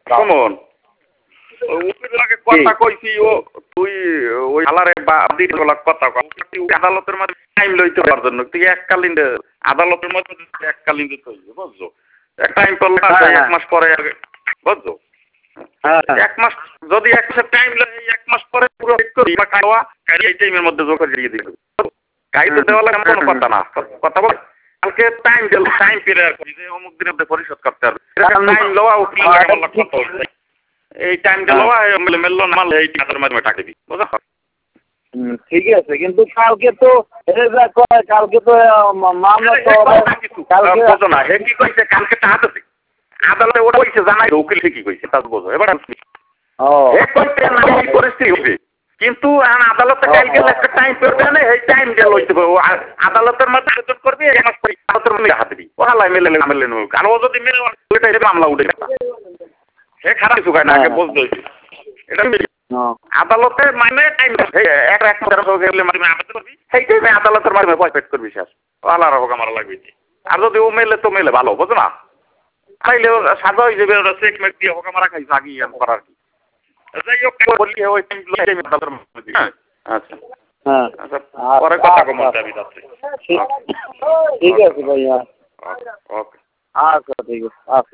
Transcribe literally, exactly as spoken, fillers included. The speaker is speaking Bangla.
শোন উকিলকে কথা কইছি ও তুই ওই আলারে বাদী কথা কই আদালতের মধ্যে টাইম লইতে পারার জন্য তুই এককালীন আদালতের মধ্যে এককালীন দিতে হইবে বুঝছো এক টাইম করলে এক মাস পরে বুঝছো এক মাস যদি এক মাস টাইম লাগে এক মাস পরে পুরো ঠিক করি বা খাওয়া এই টাইমের মধ্যে যোগ করে দিয়ে দিবে কাইতে দেওয়া লাগে কোনো কথা না কথা বল কালকে টাইম দিল টাইম পিরিয়ড করি যে অমুক দিনের মধ্যে পরিশোধ করতে হবে টাইম লওয়া উকিল লাগে বলা কথা হইছে এই টাইম গেল মেলে মেললো না এই টাকার মাধ্যমে টাকা দিবি বুঝা ঠিক আছে কিন্তু কালকে তো কালকে তো মামলা তো কালকে বোঝো না হে কি কইছে কালকে টাকা দিতে আদালতে ওটা কইছে জানাই উকিল ঠিকই কইছে তা বোঝো এবার ও হে কইছে না এই পরিস্থিতি হবে কিন্তু আদালতে কালকে একটা টাইম পেবে না এই টাইম গেল হইতে আদালতের মধ্যে আবেদন করবি এক মাস পরে আদালতের মধ্যে হাতে দিবি ওহালাই মেলে মেলে আর ও যদি মেলে ওইটা মামলা উঠে হে খারাপ কিছু না আগে বলতে হইছে এটা আদালতে মানে টাইম এক এক মাসের গেলে মানে আবেদন করবি সেই টাইমে আদালতের মাধ্যমে পয়সা পেড করবি স্যার আল্লাহর হোক আমার লাগবে আর যদি ও মেলে তো মেলে ভালো বুঝো না খাইলে সাজা হয়ে যাবে ওরা চেক মেক দিয়ে হোক আমার খাইছে আগে ইয়ার করার কি যাই হোক বলি ওই টাইম আদালতের মধ্যে আচ্ছা হ্যাঁ আচ্ছা পরে কথা কম যাবি যাচ্ছে ঠিক আছে ভাইয়া ওকে আচ্ছা ঠিক আছে আচ্ছা